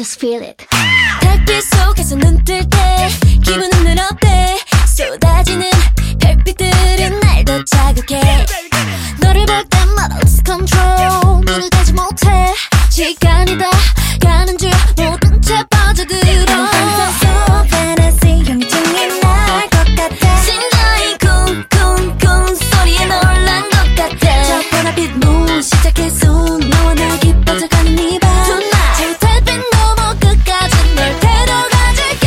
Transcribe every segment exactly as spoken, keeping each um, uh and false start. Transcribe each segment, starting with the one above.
just feel it. 달빛 속에서 눈 뜰 때 기분은 늘 어때? 쏟아지는 별빛들은 날 더 자극해. 너를 볼 때마다 lose control. 눈을 떼지 못해. 시간이 다 가는 줄 모른 채 빠져들어. 상상 속 fantasy 형중에 날 것 같아. 심장이 쿵쿵쿵 소리에 놀란 것 같아. 저 보랏빛 눈 시작해서 너와 나 깊어져가는 이 밤. 저 달빛 넘어 끝까지 널 데려가줄게.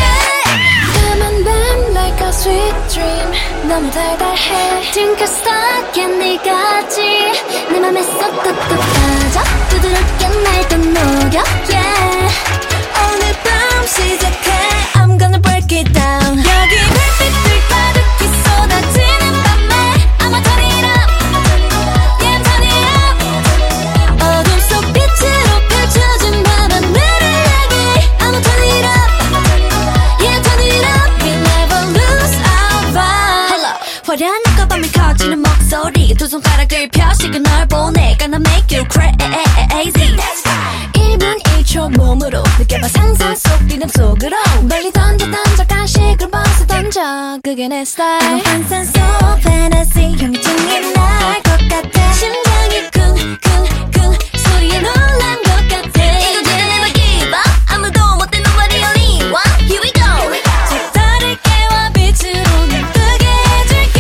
까만 밤 like a sweet dream. 너무 달달해. Drink a star 캔디같이 내 맘에 쏙 뚝뚝 빠져. 부드럽게 날 또 녹여. Yeah. 오늘 밤 시작해. I'm gonna break it down. 여기 별빛들 가득히 쏟아지는 밤에 I'ma turn it up. Yeah, turn it up. 어둠 속 빛으로 펼쳐진 밤하늘을 향해 I'ma turn it up. Yeah, turn it up. We never lose our vibe. Hello. 화려한 낮과밤이 커지는 목소리. 두 손가락을 펴시고 널 보내. Gonna make you crazy. 일 분 일 초 몸으로 느껴봐 상상 속 리듬 속으로. 멀리 던져 던져 간식을 벗어 던져. 그게 내 스타일. 상상 속 fantasy 형중에 날 것 같아. 심장이 쿵쿵쿵 소리에 놀란 것 같아. 이거 진짜 never give up. 아무도 못해 nobody only one. Here we go. 저 달을 깨워 빛으로 눈 뜨게 해줄게.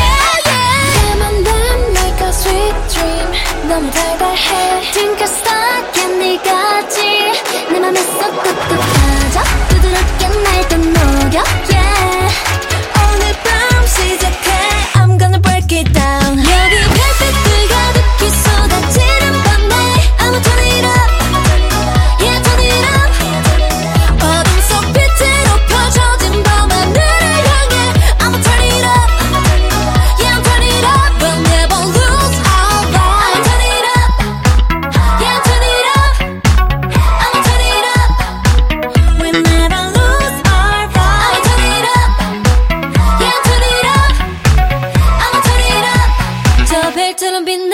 까만 밤 like a sweet dream. 너무 달달해. Drink a star 캔디같이 내 맘에 쏙 뚝뚝 빠져. 부드럽게 날 또 녹여. Yeah. 오늘 밤 시작해. I'm gonna break it down. 여기 별빛들 가득히 쏟아지는 밤에 I'ma turn it up. Yeah, turn it up. 어둠 속 빛으로 펴져진 밤하늘을 향해 I'ma turn it up. Yeah, I'm turn it up. We'll never lose our vibe. I'ma turn it up. Yeah, turn it up. I'ma turn it up. We'll never lose our vibe. I'ma turn it up. Yeah, turn it up. I'ma turn it up. 저 별처럼 빛나